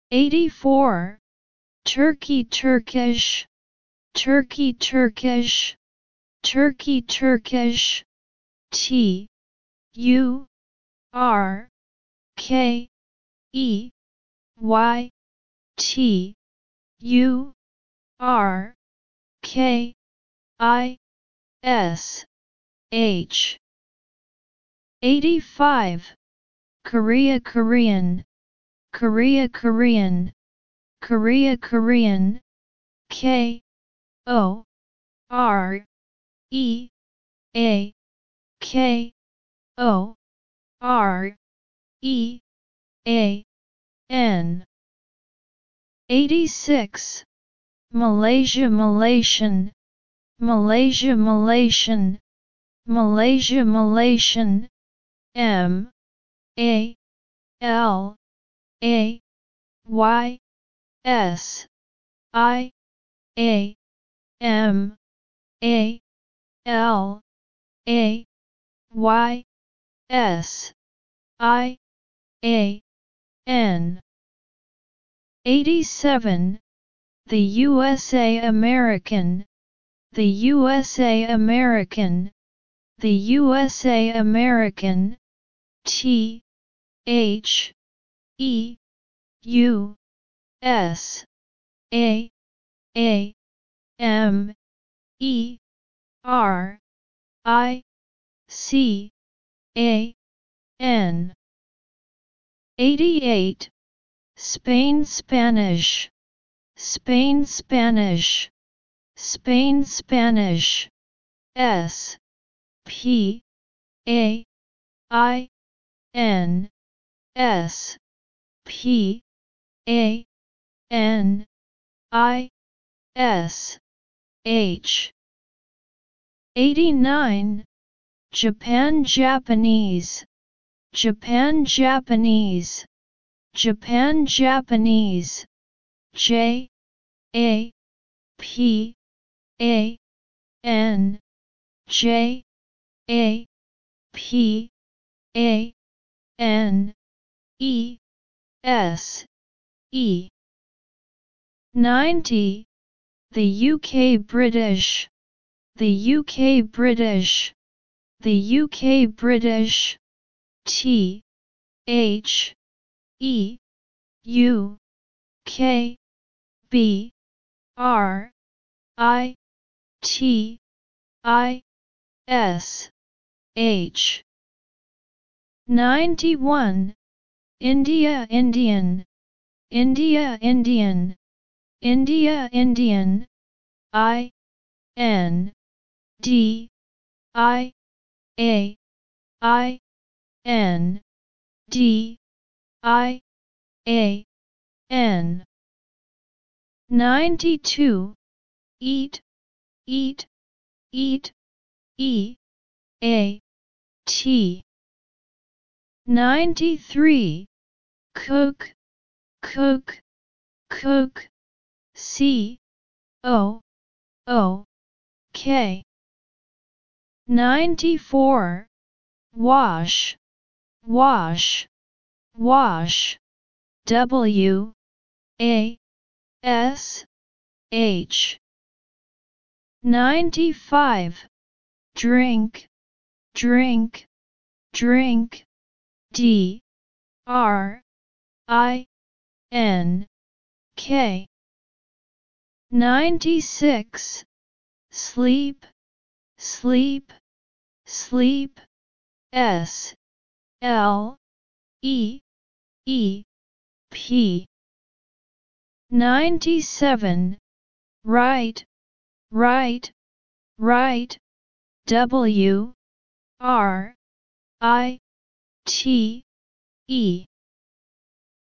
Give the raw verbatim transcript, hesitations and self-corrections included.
eighty-four. Turkey Turkish, Turkey Turkish, Turkey Turkish. T U R K E Y T U R K I S H. eighty-five. Korea Korean, Korea Korean, Korea Korean. K O R E A K O R E A N. eighty-six. Malaysia Malaysian, Malaysia Malaysian, Malaysia Malaysian. M A L A Y S I A M A L A Y S I A N. eighty-seven. The U S A American, the U S A American, the U S A American. T H E U S A A M E R I C A N. eighty-eight. Spain Spanish, Spain Spanish, Spain Spanish. S P A I N S P A N I S H. eighty-nine. Japan Japanese, Japan Japanese, Japan Japanese. J A P A N J A P A N E S E. ninety. The U K British, the U K British, the U K British. T H E U K B R I T I S H. ninety-one. India Indian, India Indian, India Indian. I N D I A I N D I A N. ninety-two. Eat, eat, eat, E A T. ninety-three. Cook, cook, cook. C O O K. ninety-four. Wash, wash, wash. W A S H. ninety-five. Drink, drink, drink. D R I N K. ninety-six. Sleep, sleep, sleep. S L E E P. ninety-seven. Right, right, right. W R I T E